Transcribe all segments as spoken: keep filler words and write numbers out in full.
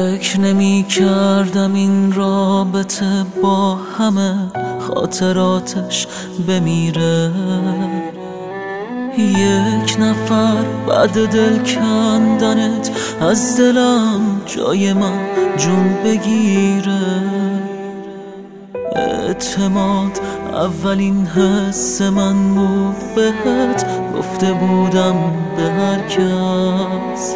فکر نمی کردم این رابطه با همه خاطراتش بمیره. یک نفر بعد دل کندنت از دلم جای من جون بگیره. اعتماد اولین حس من بود بهت، گفته بودم به هر کس.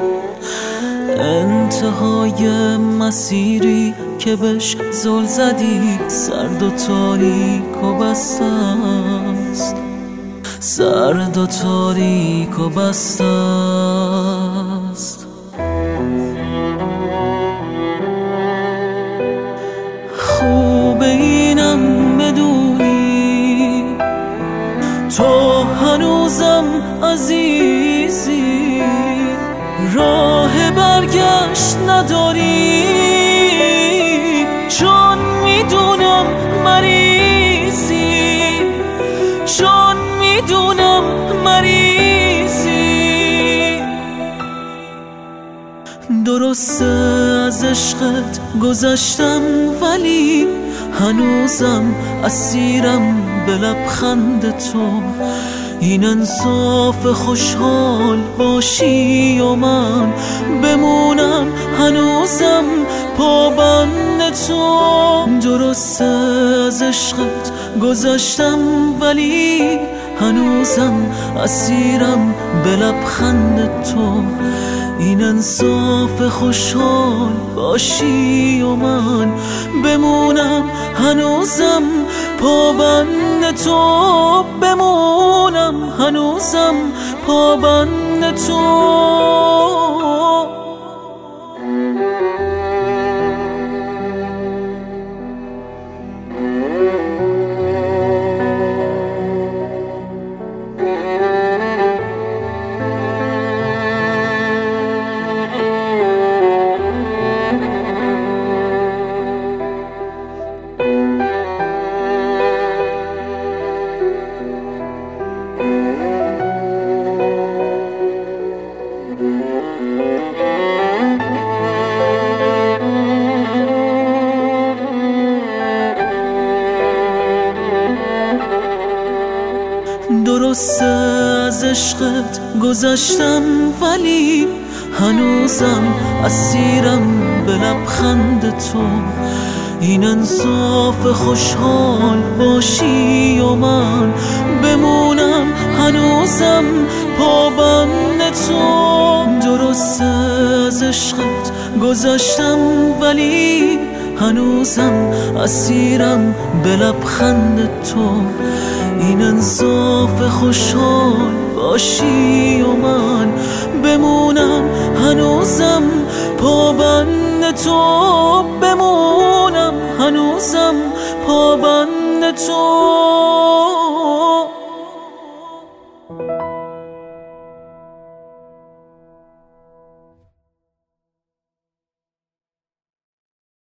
انتهای مسیری که بهش زل زدی سرد و تاریک و بسته است، سرد و تاریک و بسته است. خوب اینم بدونی تو هنوزم عزیزی، راه برگشت نداری، چون میدونم مریضی، چون میدونم مریضی. درسته از عشقت گذشتم ولی هنوزم اسیرم به لبخند تو. این انصاف خوشحال باشی و من بمونم هنوزم پابند تو. درسته از عشقت گذشتم ولی هنوزم اسیرم به لبخند تو. این انصاف خوشحال باشی و من بمونم هنوزم پابند تو، بمونم هنوزم پابند تو. درسته از عشقت گذشتم ولی هنوزم اسیرم به لبخند تو. این انصاف خوشحال باشی و من بمونم هنوزم پابند تو. درسته از عشقت گذشتم ولی هنوزم اسیرم به لبخند تو. این انصاف خوشحال باشی و من بمونم هنوزم پابند تو، بمونم هنوزم پابند تو.